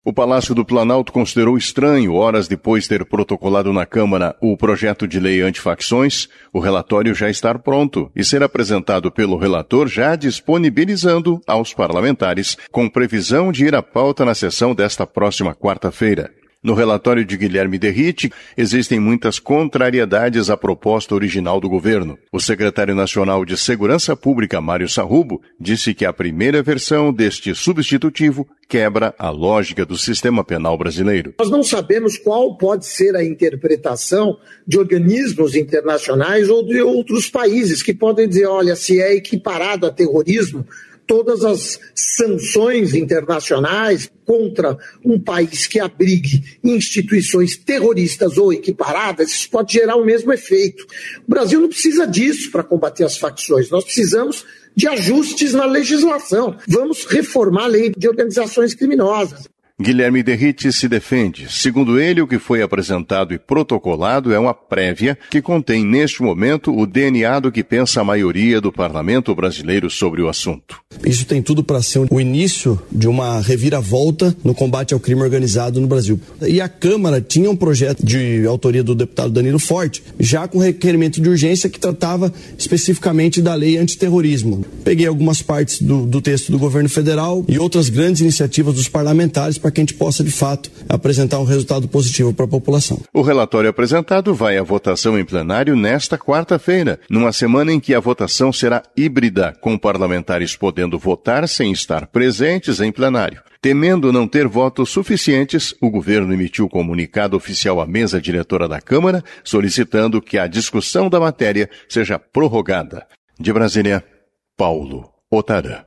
O Palácio do Planalto considerou estranho, horas depois de ter protocolado na Câmara o projeto de lei antifacções, o relatório já estar pronto e ser apresentado pelo relator já disponibilizando aos parlamentares, com previsão de ir à pauta na sessão desta próxima quarta-feira. No relatório de Guilherme Derrite, existem muitas contrariedades à proposta original do governo. O secretário nacional de Segurança Pública, Mário Sarrubo, disse que a primeira versão deste substitutivo quebra a lógica do sistema penal brasileiro. Nós não sabemos qual pode ser a interpretação de organismos internacionais ou de outros países que podem dizer, olha, se é equiparado a terrorismo, todas as sanções internacionais contra um país que abrigue instituições terroristas ou equiparadas, isso pode gerar o mesmo efeito. O Brasil não precisa disso para combater as facções, nós precisamos de ajustes na legislação. Vamos reformar a lei de organizações criminosas. Guilherme Derrite se defende. Segundo ele, o que foi apresentado e protocolado é uma prévia que contém, neste momento, o DNA do que pensa a maioria do parlamento brasileiro sobre o assunto. Isso tem tudo para ser o início de uma reviravolta no combate ao crime organizado no Brasil. E a Câmara tinha um projeto de autoria do deputado Danilo Forte, já com requerimento de urgência que tratava especificamente da lei antiterrorismo. Peguei algumas partes do texto do governo federal e outras grandes iniciativas dos parlamentares para que a gente possa, de fato, apresentar um resultado positivo para a população. O relatório apresentado vai à votação em plenário nesta quarta-feira, numa semana em que a votação será híbrida, com parlamentares podendo votar sem estar presentes em plenário. Temendo não ter votos suficientes, o governo emitiu comunicado oficial à mesa diretora da Câmara, solicitando que a discussão da matéria seja prorrogada. De Brasília, Paulo Otarã.